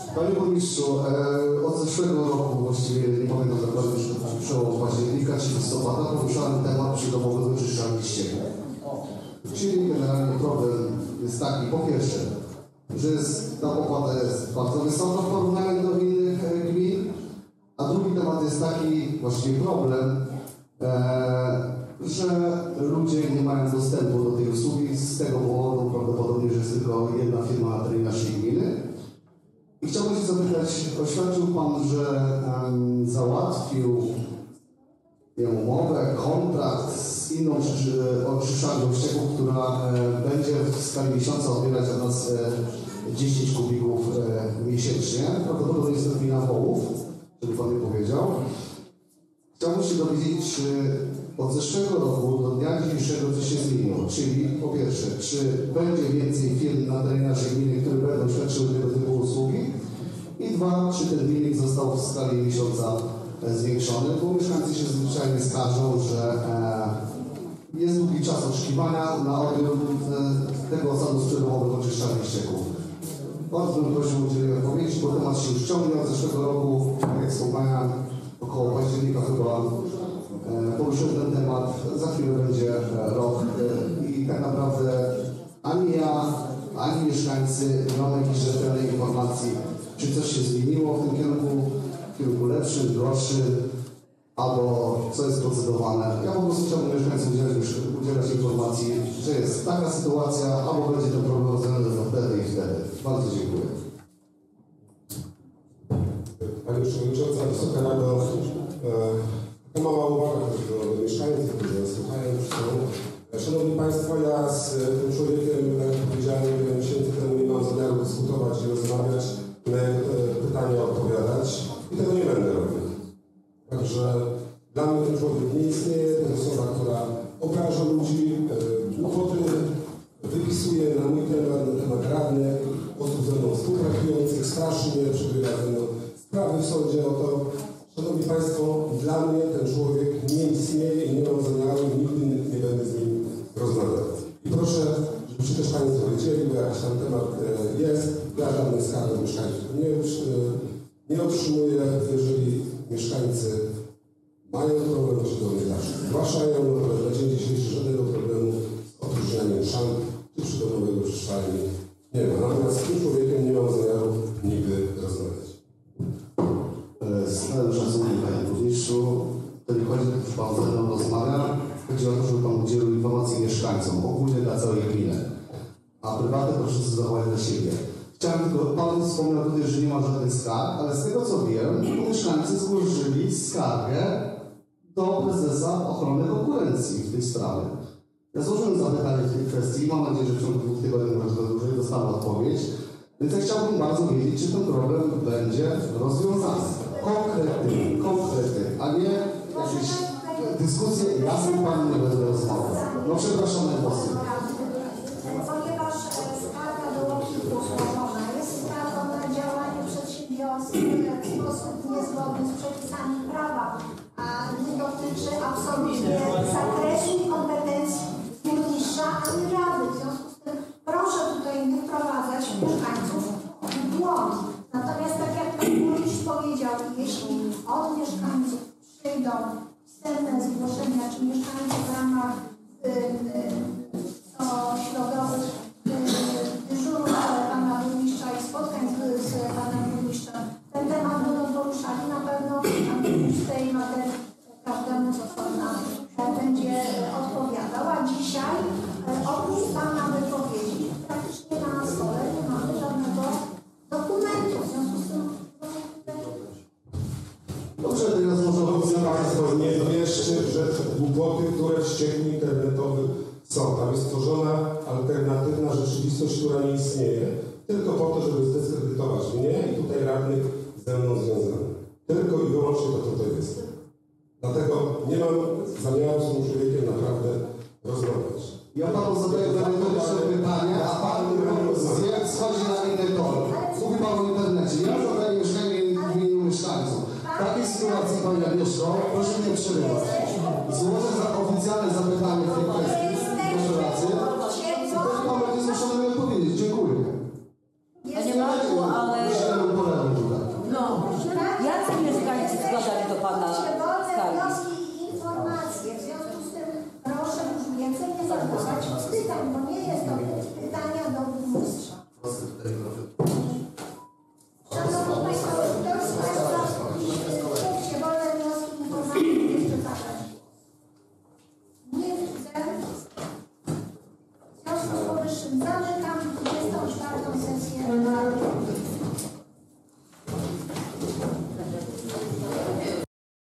Panie burmistrzu, od zeszłego roku, właściwie nie pamiętam dokładnie, przełom października czy listopada, poruszałem temat przydomowego czyszczalni ścieków. Czyli generalnie problem jest taki, po pierwsze, że ta opłata jest bardzo wysoka w porównaniu do innych gmin, a drugi temat jest taki, właściwie problem, że ludzie nie mają dostępu do tej usługi z tego powodu prawdopodobnie, że jest tylko jedna firma na terenie naszej gminy. I chciałbym się zapytać, oświadczył Pan, że załatwił umowę, kontrakt z inną oczyszczalnią ścieków, która będzie w skali miesiąca odbierać od nas 10 kubików miesięcznie. Prawdopodobnie jest to gmina Wołów, żeby Pan mi powiedział. Chciałbym się dowiedzieć, czy od zeszłego roku do dnia dzisiejszego coś się zmieniło. Czyli po pierwsze, czy będzie więcej firm na terenie naszej gminy, które będą świadczyły tego typu usługi? I dwa, czy ten limit został w skali miesiąca zwiększony? Bo mieszkańcy się zwyczajnie skarżą, że jest długi czas oczekiwania na odbiór tego osadu sprzedażowego oczyszczalni ścieków. Bardzo bym prosił o udzielenie odpowiedzi, bo temat się już ciągnie od zeszłego roku, jak wspomniałem, około października chyba poruszyłem ten temat, za chwilę będzie rok i tak naprawdę ani ja, ani mieszkańcy nie mamy jakiejś rzetelnej informacji, czy coś się zmieniło w tym kierunku lepszym, gorszym, albo co jest procedowane. Ja po prostu chciałbym mieszkańcom udzielać informacji, że jest taka sytuacja, albo będzie ten problem rozwiązany wtedy i wtedy. Bardzo dziękuję. Pani Przewodnicząca, Wysoka Rado, taka mała uwaga do mieszkańców, którzy nas słuchają. Szanowni Państwo, ja z tym człowiekiem, jak powiedziałem, wiele miesięcy temu nie mam zamiaru dyskutować i rozmawiać, na pytania odpowiadać i tego nie będę robił. Także dla mnie ten człowiek nie istnieje, to jest osoba, która obraża ludzi, głupoty wypisuje na mój temat, na temat radnych, osób ze mną współpracujących, strasznie przebywa ze mną sprawy w sądzie o to. Szanowni Państwo, dla mnie ten człowiek nie istnieje i nie mam zamiaru, nigdy nie będę z nim rozmawiał. I proszę, żebyście też Państwo wiedzieli, bo jakiś tam temat jest, ja żadnych skarg od mieszkańców nie otrzymuję. Jeżeli mieszkańcy mają problem, to się do mnie zawsze zgłaszają, ale na dzień dzisiejszy żadnego problemu z opróżnianiem szamp czy przydomowego czyszczalni nie ma. Natomiast z tym człowiekiem nie mam zamiaru nigdy rozmawiać. Z całym szacunkiem, Panie Burmistrzu, to nie chodzi, że Pan ze mną rozmawia, chodzi o to, żeby Pan udzielił informacji mieszkańcom, ogólnie dla całej gminy, a prywatne proszę zachować dla siebie. Chciałem tylko, Pan wspomniał tutaj, że nie ma żadnych skarg, ale z tego co wiem, mieszkańcy złożyli skargę do prezesa ochrony konkurencji w tej sprawie. Ja złożyłem zapytanie w tej kwestii, mam nadzieję, że w ciągu 2 tygodni, może dłużej, dostanę odpowiedź. Więc ja chciałbym bardzo wiedzieć, czy ten problem będzie rozwiązany. Konkrety, a nie jakieś dyskusje. Ja z tym Panem nie będę rozmawiał. No przepraszam najmocniej. Ponieważ skarga do łączników złożona jest skargą na działanie przedsiębiorstw w sposób niezgodny z przepisami prawa, a nie dotyczy absolutnie zakresu i kompetencji burmistrza ani rady. W związku z tym proszę tutaj nie wprowadzać mieszkańców w błąd. Natomiast tak jak Pan burmistrz powiedział, jeśli od mieszkańców przyjdą wstępne zgłoszenia, czy mieszkańcy w ramach środowych dyżurów Pana burmistrza i spotkań z Panem burmistrzem ten temat będą poruszali, na pewno Pan burmistrz w tej materii każdemu z osobna będzie odpowiadał. A dzisiaj oprócz Pana wypowiedzi praktycznie na stole nie mamy żadnego dokumentu. W związku z tym dobrze, teraz może Państwo nie wierzcie w rzeczy, głupoty, które w ścieku internetowym są. Tam jest tworzona alternatywna rzeczywistość, która nie istnieje, tylko po to, żeby zdyskredytować mnie i tutaj radnych ze mną związanych. Tylko i wyłącznie to tutaj jest. Dlatego nie mam zamiaru z tym człowiekiem naprawdę rozmawiać. Ja Panu zadaję merytoryczne pytanie, a Pan schodzi na inny tor. Mówi Pan o internecie. Ja zadaję mieszkanie w imieniu mieszkańców. W takiej sytuacji, Panie Agnieszko, proszę nie przerywać. Złożę oficjalne zapytanie w tej kwestii. Proszę rację. I to Pan będzie zmuszony mi odpowiedzieć. Dziękuję. nie ma szczegółu, ale no, jacy mieszkańcy składali do Pana Wolne skargi? wnioski i informacje. W związku z tym proszę już więcej nie zadawać pytań, bo nie jest to pytania do burmistrza. Szanowni Państwo, ktoś z Państwa mówcie wolne wnioski i informacje jeszcze zabrać. Nie widzę. W związku z powyższym zamykam 24. sesję.